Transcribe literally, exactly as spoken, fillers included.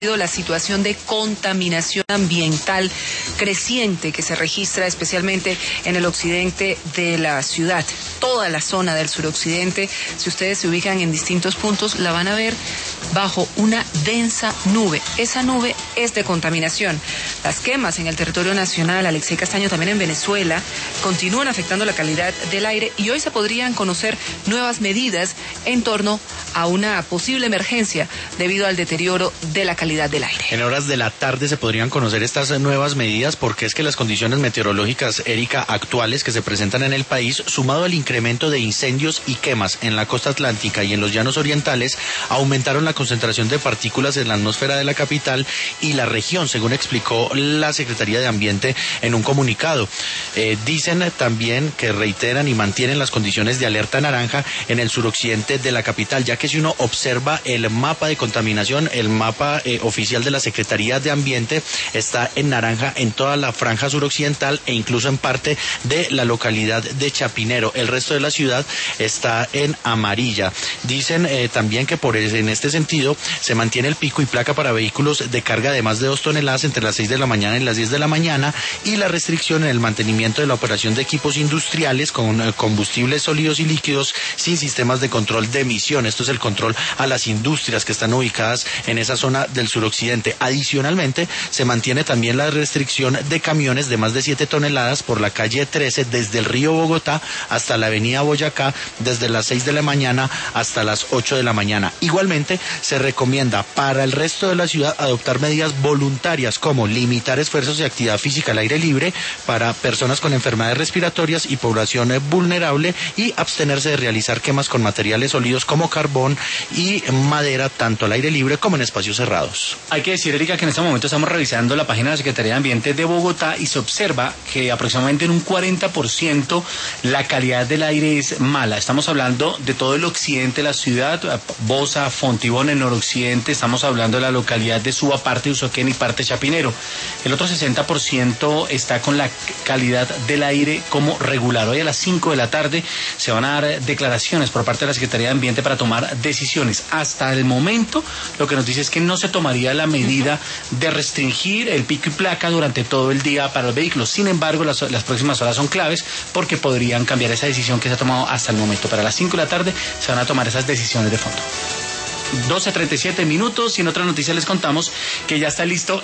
la situación de contaminación ambiental creciente que se registra especialmente en el occidente de la ciudad. Toda la zona del suroccidente, si ustedes se ubican en distintos puntos, la van a ver bajo una densa nube. Esa nube es de contaminación. Las quemas en el territorio nacional, Alexei Castaño, también en Venezuela, continúan afectando la calidad del aire y hoy se podrían conocer nuevas medidas en torno a una posible emergencia debido al deterioro de la calidad del aire. En horas de la tarde se podrían conocer estas nuevas medidas porque es que las condiciones meteorológicas, Erika, actuales que se presentan en el país, sumado al incremento de incendios y quemas en la costa atlántica y en los llanos orientales, aumentaron la concentración de partículas en la atmósfera de la capital y la región, según explicó la Secretaría de Ambiente en un comunicado. Eh, dicen también que reiteran y mantienen las condiciones de alerta naranja en el suroccidente de la capital, ya que si uno observa el mapa de contaminación, el mapa eh, oficial de la Secretaría de Ambiente, está en naranja en toda la franja suroccidental e incluso en parte de la localidad de Chapinero. El resto de la ciudad está en amarilla. Dicen eh, también que por en este sentido se mantiene el pico y placa para vehículos de carga de más de dos toneladas entre las seis de la mañana y las diez de la mañana y la restricción en el mantenimiento de la operación de equipos industriales con eh, combustibles sólidos y líquidos sin sistemas de control de emisión. Esto es el control a las industrias que están ubicadas en esa zona del suroccidente. Adicionalmente, se mantiene también la restricción de camiones de más de siete toneladas por la calle trece desde el río Bogotá hasta la avenida Boyacá desde las seis de la mañana hasta las ocho de la mañana. Igualmente, se recomienda para el resto de la ciudad adoptar medidas voluntarias como limitar esfuerzos y actividad física al aire libre para personas con enfermedades respiratorias y población vulnerable y abstenerse de realizar quemas con materiales sólidos como carbón y madera tanto al aire libre como en espacios cerrados. Hay que decir, Erika, que en este momento estamos revisando la página de la Secretaría de Ambiente de Bogotá y se observa que aproximadamente en un cuarenta por ciento la calidad del aire es mala. Estamos hablando de todo el occidente de la ciudad, Bosa, Fontibón, en noroccidente, estamos hablando de la localidad de Suba, parte de Usoquén y parte de Chapinero. El otro sesenta por ciento está con la calidad del aire como regular. Hoy a las cinco de la tarde se van a dar declaraciones por parte de la Secretaría de Ambiente para tomar decisiones. Hasta el momento, lo que nos dice es que no se tomaría la medida de restringir el pico y placa durante todo el día para los vehículos. Sin embargo, las, las próximas horas son claves porque podrían cambiar esa decisión que se ha tomado hasta el momento. Para las cinco de la tarde se van a tomar esas decisiones de fondo. doce treinta y siete minutos y en otra noticia les contamos que ya está listo